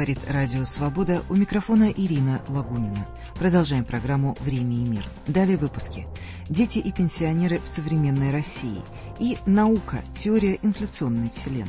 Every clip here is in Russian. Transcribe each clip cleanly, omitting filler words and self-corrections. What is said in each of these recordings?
Говорит Радио Свобода, у микрофона Ирина Лагунина. Продолжаем программу «Время и мир». Далее выпуски. Дети и пенсионеры в современной России и наука, теория инфляционной вселенной.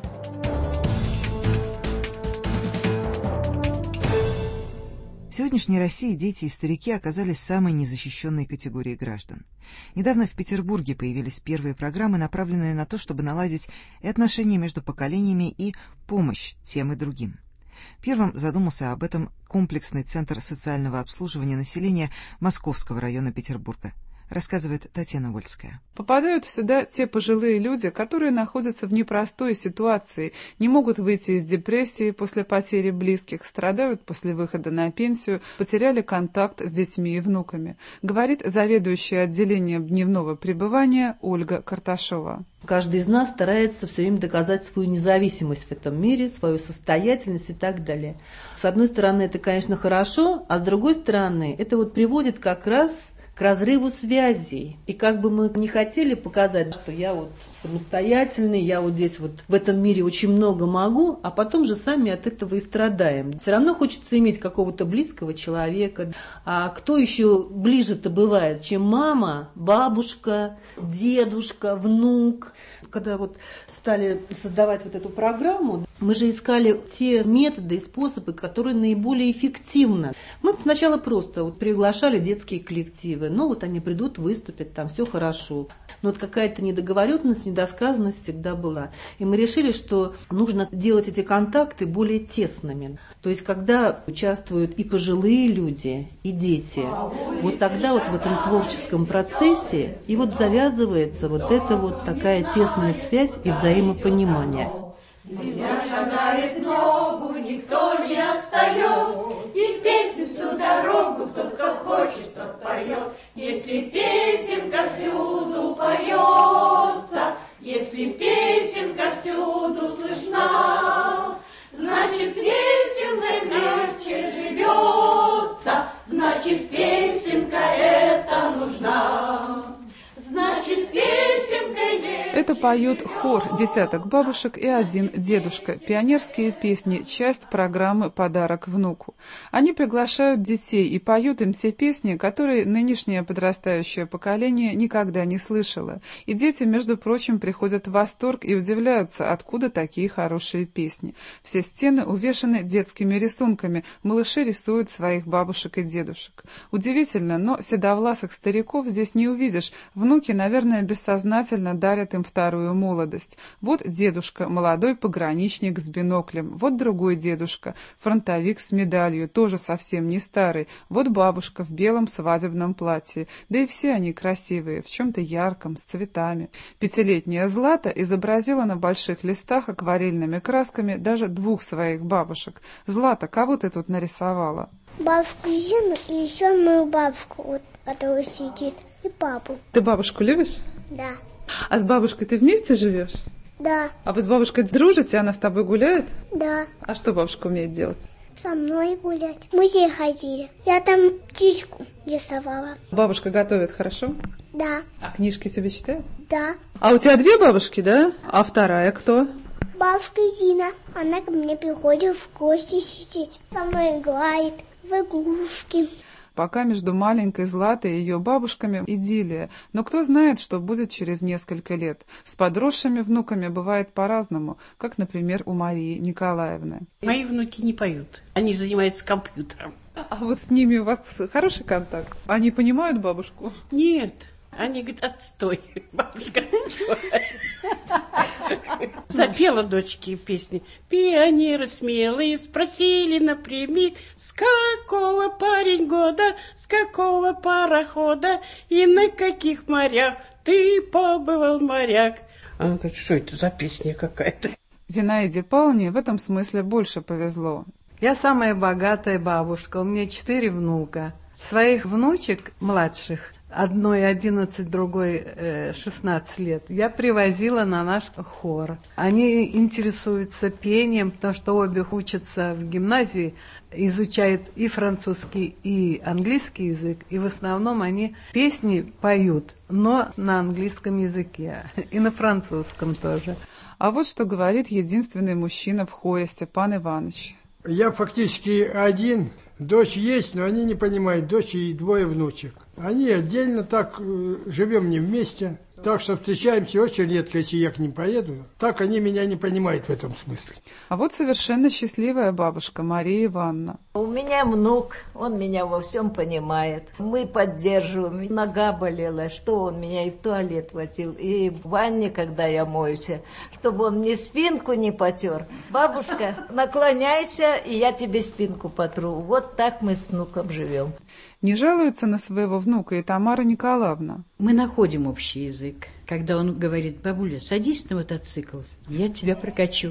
В сегодняшней России дети и старики оказались самой незащищенной категорией граждан. Недавно в Петербурге появились первые программы, направленные на то, чтобы наладить и отношения между поколениями, и помощь тем и другим. Первым задумался об этом комплексный центр социального обслуживания населения Московского района Петербурга. Рассказывает Татьяна Вольская. Попадают сюда те пожилые люди, которые находятся в непростой ситуации, не могут выйти из депрессии после потери близких, страдают после выхода на пенсию, потеряли контакт с детьми и внуками, говорит заведующая отделением дневного пребывания Ольга Карташова. Каждый из нас старается все время доказать свою независимость в этом мире, свою состоятельность и так далее. С одной стороны, это, конечно, хорошо, а с другой стороны, это приводит как раз к разрыву связей. И как бы мы не хотели показать, что я самостоятельный, я здесь в этом мире очень много могу, а потом же сами от этого и страдаем. Все равно хочется иметь какого-то близкого человека. А кто еще ближе-то бывает, чем мама, бабушка, дедушка, внук? Когда стали создавать эту программу, мы же искали те методы и способы, которые наиболее эффективны. Мы сначала просто приглашали детские коллективы. Они придут, выступят, там все хорошо. Но какая-то недоговоренность, недосказанность всегда была. И мы решили, что нужно делать эти контакты более тесными. То есть, когда участвуют и пожилые люди, и дети, тогда в этом творческом процессе и завязывается эта такая тесная связь и взаимопонимание. Земля шагает ногу, никто не отстает, и песню всю дорогу кто хочет, тот поет. Если песенка всюду поется, если песенка всюду слышна, значит песенкой легче живется, значит песенка эта нужна. Значит, с песенкой легче. Это поет хор «Десяток бабушек и один дедушка». Пионерские песни – часть программы «Подарок внуку». Они приглашают детей и поют им те песни, которые нынешнее подрастающее поколение никогда не слышало. И дети, между прочим, приходят в восторг и удивляются, откуда такие хорошие песни. Все стены увешаны детскими рисунками. Малыши рисуют своих бабушек и дедушек. Удивительно, но седовласых стариков здесь не увидишь. Внуки, наверное, бессознательно дарят им вторую молодость. Вот дедушка, молодой пограничник с биноклем. Вот другой дедушка, фронтовик с медалью, тоже совсем не старый. Вот бабушка в белом свадебном платье. Да и все они красивые, в чем-то ярком, с цветами. Пятилетняя Злата изобразила на больших листах акварельными красками даже двух своих бабушек. Злата, кого ты тут нарисовала? Бабушку Зину и еще мою бабушку, которая сидит, и папу. Ты бабушку любишь? Да. А с бабушкой ты вместе живешь? Да. А вы с бабушкой дружите, она с тобой гуляет? Да. А что бабушка умеет делать? Со мной гулять. В музей ходили. Я там птичку рисовала. Бабушка готовит хорошо? Да. А книжки тебе читает? Да. А у тебя две бабушки, да? А вторая кто? Бабушка Зина. Она ко мне приходит в гости сидеть. Со мной играет в игрушки. Пока между маленькой Златой и ее бабушками идиллия. Но кто знает, что будет через несколько лет. С подросшими внуками бывает по-разному, как, например, у Марии Николаевны. Мои внуки не поют, они занимаются компьютером. А с ними у вас хороший контакт? Они понимают бабушку? Нет. Они говорят, отстой, бабушка, отстой. Запела дочке песни. Пионеры смелые спросили напрямик, с какого парень года, с какого парохода и на каких морях ты побывал, моряк. Она говорит, что это за песня какая-то? Зинаиде Павловне в этом смысле больше повезло. Я самая богатая бабушка, у меня 4 внука. Своих внучек младших, одной 11, другой 16 лет, я привозила на наш хор. Они интересуются пением, потому что обе учатся в гимназии, изучают и французский, и английский язык, и в основном они песни поют, но на английском языке, и на французском тоже. А вот что говорит единственный мужчина в хоре Степан Иванович. Я фактически один. Дочь есть, но они не понимают. Дочь и 2 внучек. Они отдельно так, живем не вместе. Так что встречаемся очень редко, если я к ним поеду. Так они меня не понимают в этом смысле. А вот совершенно счастливая бабушка Мария Ивановна. У меня внук, он меня во всем понимает. Мы поддерживаем. Нога болела, что он меня и в туалет водил, и в ванне, когда я моюсь, чтобы он мне спинку не потер. Бабушка, наклоняйся, и я тебе спинку потру. Вот так мы с внуком живем. Не жалуется на своего внука и Тамара Николаевна. Мы находим общий язык. Когда он говорит: бабуля, садись на мотоцикл, я тебя прокачу.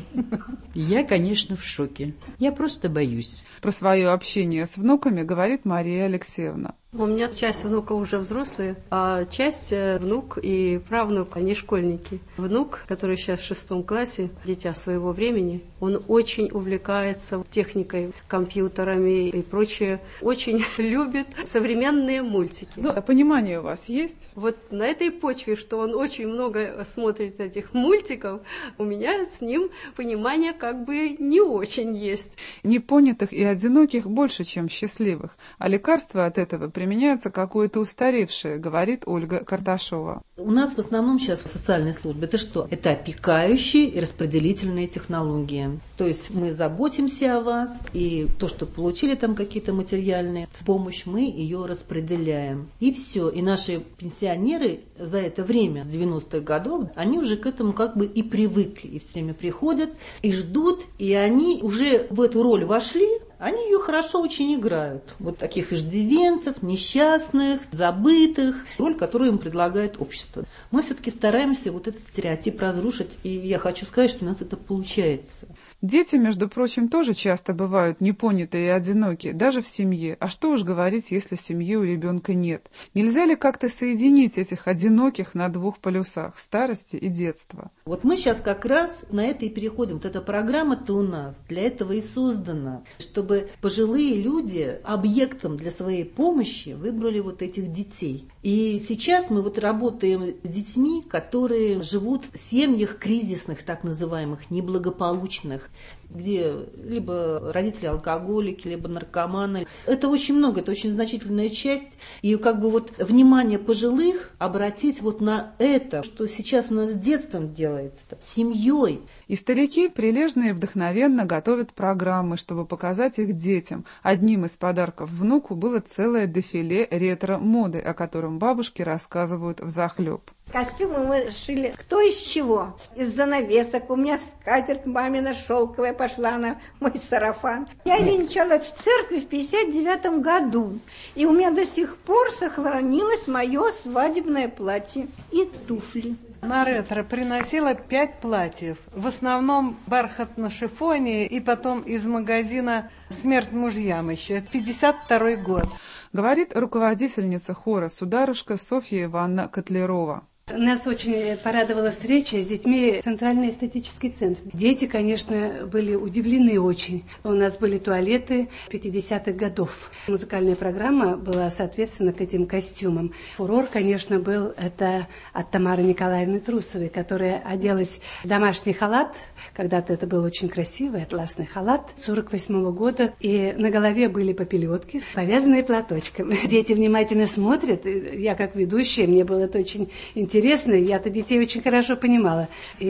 Я, конечно, в шоке. Я просто боюсь. Про свое общение с внуками говорит Мария Алексеевна. У меня часть внука уже взрослые, а часть внук и правнук, они школьники. Внук, который сейчас в 6 классе, дитя своего времени, он очень увлекается техникой, компьютерами и прочее. Очень любит современные мультики. А понимание у вас есть? Вот на этой почве, что он очень много смотрит этих мультиков, у меня с ним понимание как бы не очень есть. Непонятых и одиноких больше, чем счастливых. А лекарства от этого применяется какое-то устаревшее, говорит Ольга Карташова. У нас в основном сейчас в социальной службе это что? Это опекающие и распределительные технологии. То есть мы заботимся о вас, и то, что получили там какие-то материальные помощь, мы ее распределяем. И все. И наши пенсионеры за это время, с 90-х годов, они уже к этому как бы и привыкли. И все время приходят, и ждут, и они уже в эту роль вошли, они ее хорошо очень играют. Вот таких иждивенцев, несчастных, забытых. Роль, которую им предлагает общество. Мы все-таки стараемся вот этот стереотип разрушить. И я хочу сказать, что у нас это получается. Дети, между прочим, тоже часто бывают непонятые и одинокие, даже в семье. А что уж говорить, если семьи у ребенка нет? Нельзя ли как-то соединить этих одиноких на 2 полюсах – старости и детства? Вот мы сейчас как раз на это и переходим. Вот эта программа-то у нас для этого и создана, чтобы пожилые люди объектом для своей помощи выбрали вот этих детей. И сейчас мы вот работаем с детьми, которые живут в семьях кризисных, так называемых, неблагополучных, где либо родители алкоголики, либо наркоманы. Это очень много, это очень значительная часть. И как бы вот внимание пожилых обратить вот на это, что сейчас у нас с детством делается, с семьей. И старики прилежно и вдохновенно готовят программы, чтобы показать их детям. Одним из подарков внуку было целое дефиле ретро-моды, о котором бабушки рассказывают взахлеб. Костюмы мы шили кто из чего. Из занавесок. У меня скатерть мамина шелковая пошла на мой сарафан. Я венчалась в церкви в 59 году. И у меня до сих пор сохранилось мое свадебное платье и туфли. На ретро приносила 5 платьев. В основном бархат на шифоне и потом из магазина «Смерть мужьям» еще. 52 год. Говорит руководительница хора «Сударушка» Софья Ивановна Котлярова. Нас очень порадовала встреча с детьми в Центральный эстетический центр. Дети, конечно, были удивлены очень. У нас были туалеты 50-х годов. Музыкальная программа была, соответственно, к этим костюмам. Фурор, конечно, был это от Тамары Николаевны Трусовой, которая оделась в домашний халат. Когда-то это был очень красивый атласный халат 48-го года. И на голове были попелетки, повязанные платочком. Дети внимательно смотрят. Я как ведущая, мне было это очень интересно. Я-то детей очень хорошо понимала.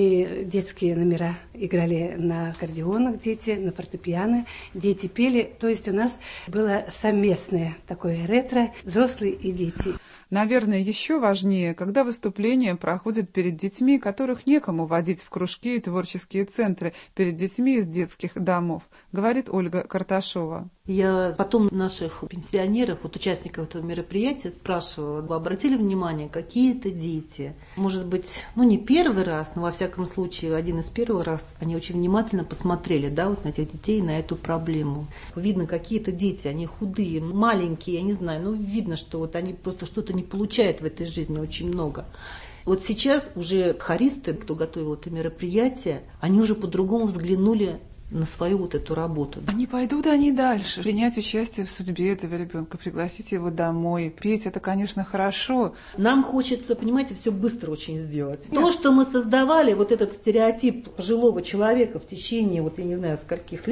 И детские номера играли на аккордеонах дети, на фортепиано. Дети пели. То есть у нас было совместное такое ретро, взрослые и дети. Наверное, еще важнее, когда выступления проходят перед детьми, которых некому водить в кружки и творческие центры, перед детьми из детских домов, говорит Ольга Карташова. Я потом наших пенсионеров, вот участников этого мероприятия спрашивала, вы обратили внимание, какие-то дети, может быть, не первый раз, но во всяком случае один из первых раз, они очень внимательно посмотрели, да, вот на этих детей, на эту проблему. Видно, какие-то дети, они худые, маленькие, я не знаю, видно, что вот они просто что-то не получают в этой жизни очень много. Вот сейчас уже хористы, кто готовил это мероприятие, они уже по-другому взглянули на свою вот эту работу. Не пойдут они дальше. Принять участие в судьбе этого ребенка, пригласить его домой, петь, это, конечно, хорошо. Нам хочется, понимаете, все быстро очень сделать. То, что мы создавали, вот этот стереотип пожилого человека в течение, вот я не знаю, скольких лет,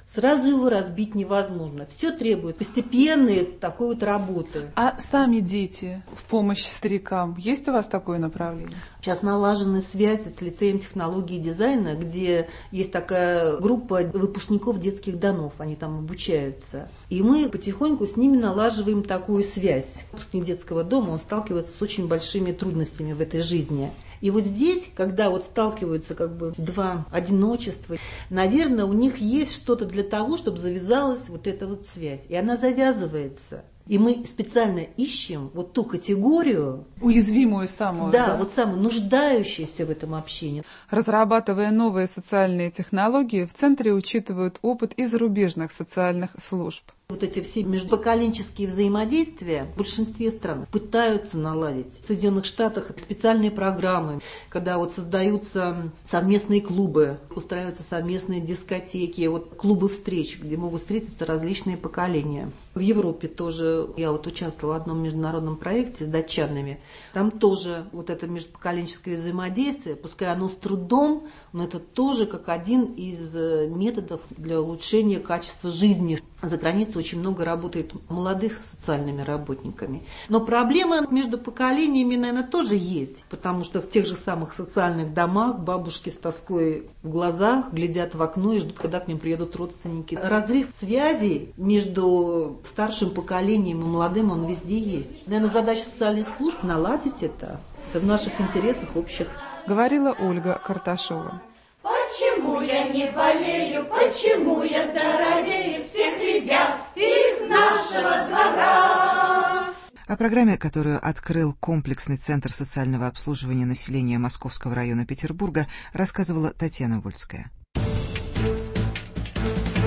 сразу его разбить невозможно. Все требует постепенной такой вот работы. А сами дети в помощь старикам, есть у вас такое направление? Сейчас налажена связь с лицеем технологии и дизайна, где есть такая группа выпускников детских домов, они там обучаются. И мы потихоньку с ними налаживаем такую связь. Выпускник детского дома, он сталкивается с очень большими трудностями в этой жизни. И вот здесь, когда вот сталкиваются как бы два одиночества, наверное, у них есть что-то для того, чтобы завязалась вот эта вот связь. И она завязывается. И мы специально ищем вот ту категорию... Уязвимую самую. Да, вот самую нуждающуюся в этом общении. Разрабатывая новые социальные технологии, в центре учитывают опыт и зарубежных социальных служб. Вот эти все межпоколенческие взаимодействия в большинстве стран пытаются наладить. В Соединенных Штатах специальные программы, когда вот создаются совместные клубы, устраиваются совместные дискотеки, вот клубы встреч, где могут встретиться различные поколения. В Европе тоже я вот участвовала в одном международном проекте с датчанами. Там тоже вот это межпоколенческое взаимодействие, пускай оно с трудом, но это тоже как один из методов для улучшения качества жизни. За границей очень много работает молодых социальными работниками. Но проблема между поколениями, наверное, тоже есть, потому что в тех же самых социальных домах бабушки с тоской в глазах глядят в окно и ждут, когда к ним приедут родственники. Разрыв связей между старшим поколением и молодым, он везде есть. Наверное, задача социальных служб наладить это. Это в наших интересах общих. Говорила Ольга Карташова. Почему я не болею, почему я здоровее всех ребят из нашего двора? О программе, которую открыл комплексный центр социального обслуживания населения Московского района Петербурга, рассказывала Татьяна Вольская.